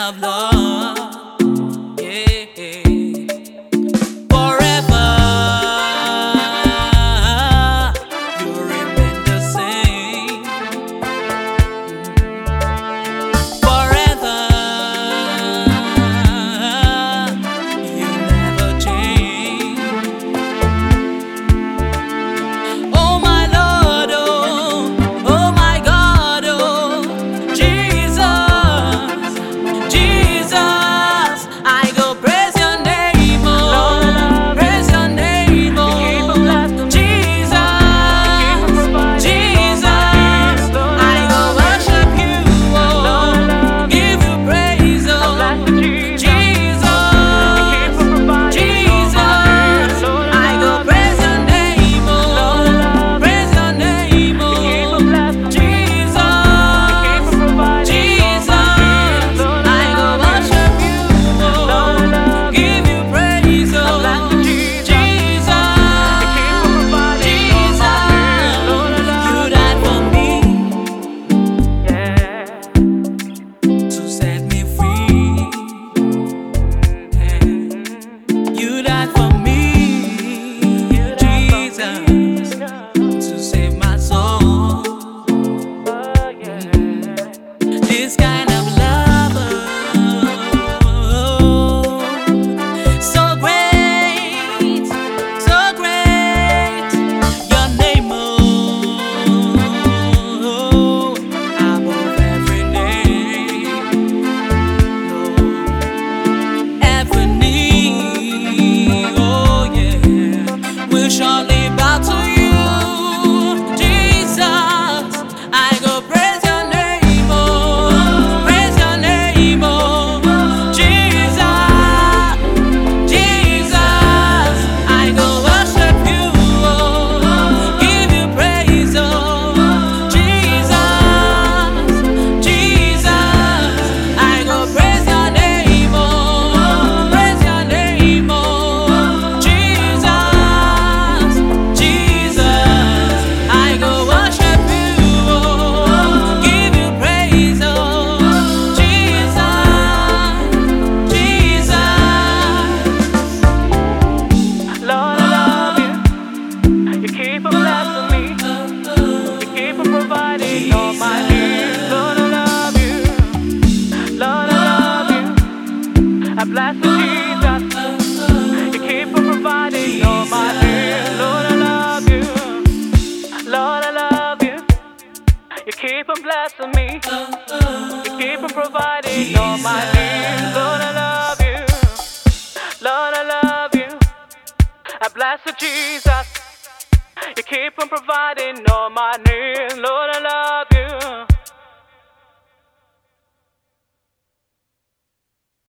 of love, yeah. Forever, you remain the same. Forever, you never change. Oh my Lord, oh my God, oh Jesus, Jesus, I go praise your name, oh, praise your name, oh, Jesus, Jesus, I go worship you, oh, give you praise, oh, Jesus, Jesus, I go praise your name, oh, praise your name, oh, Jesus, Jesus, I go worship you, oh, give you praise, oh, Jesus, Jesus, you died for me to set me free. You died for me, Jesus, to save my soul. This kind of love, so great, so great. Your name, oh, above every name, every knee, oh yeah, will surely bow to you, Jesus. I go praise your name, oh, praise your name, oh, Jesus, Jesus. I go worship you, oh, give you praise, oh, Jesus, Jesus. I go praise your name, oh, praise your name, oh, Jesus, Jesus. I go worship you, oh, give you praise, oh, Jesus, Jesus. Lord, I love you. You keep on blessing me. You keep on providing all my needs. Lord, I love you. Lord, I love you. I bless you, Jesus. You keep on providing all my needs. Lord, I love you. Lord, I love you. You keep on blessing me. You keep on providing all my needs. Lord, I love you. Lord, I love you. I bless you, Jesus. You keep on providing all my needs. Lord, I love